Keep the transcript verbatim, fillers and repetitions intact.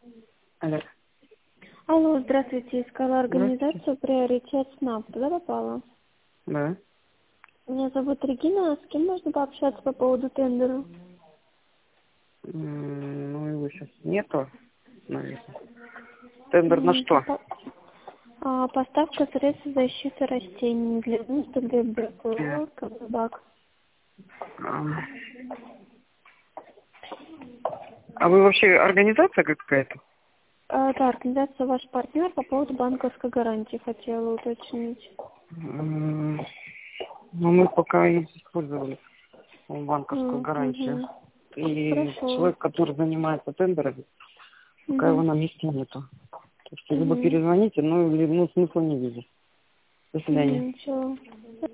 Алло. Алло, здравствуйте. Искала Здравствуйте. организацию «Приоритет СНАП». Туда попала? Да. Меня зовут Регина. С кем можно пообщаться по поводу тендера? М, Ну, его сейчас нету, наверное. Тендер на М, что? попа- а, Поставка средств защиты растений для гнезда, для Э, бекулок, собак. А а вы вообще организация какая-то? А, да, организация «Ваш партнер» по поводу банковской гарантии хотела уточнить. М, Ну, мы пока и использовали банковскую М, гарантию. мгм. И Хорошо. человек, который занимается тендерами, пока его Мгм. на месте нету. Так что либо Мгм. перезвоните, ну, или, ну, смысла не вижу. До свидания. Мгм. Всё.